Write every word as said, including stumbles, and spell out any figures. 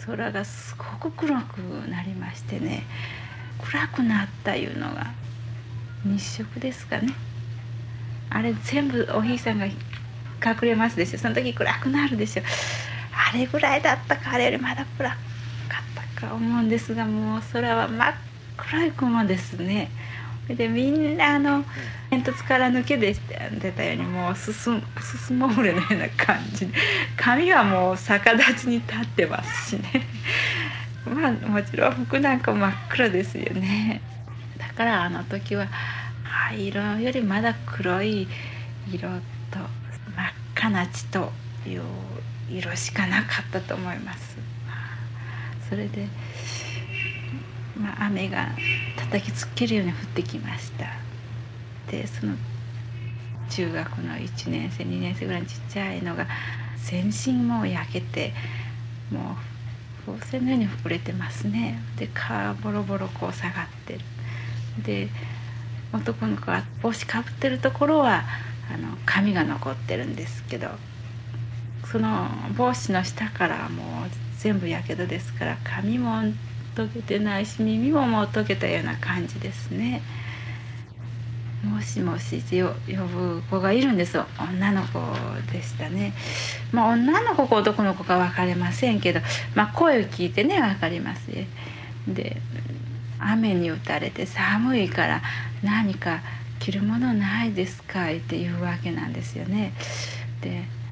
空がすごく黒くなりましてね、暗くなったいうのが日食ですかね。あれ全部お日さんが隠れますでしょ。その時暗くなるでしょ。あれぐらいだったか、あれよりまだ暗かったか思うんですが、もう空は真っ黒い雲ですね。でみんなあの煙突から抜け出たようにもうすすすすもぐれのような感じで、髪はもう逆立ちに立ってますしねまあもちろん服なんか真っ黒ですよね。だからあの時は灰色よりまだ黒い色と真っ赤な血という色しかなかったと思います。それで、まあ、雨が叩きつけるように降ってきました。でその中学のいちねん生にねん生ぐらいのちっちゃいのが全身もう焼けて、もう風船のように膨れてますね。で顔ボロボロこう下がってる。で男の子は帽子かぶってるところはあの髪が残ってるんですけど、その帽子の下からもう全部やけどですから、髪も溶けてないし耳ももう溶けたような感じですね。もしもしって呼ぶ子がいるんですよ。女の子でしたね。まあ女の子か男の子か分かりませんけど、まあ声を聞いてね分かりますね。で雨に打たれて寒いから何か着るものないですかって言うわけなんですよね。で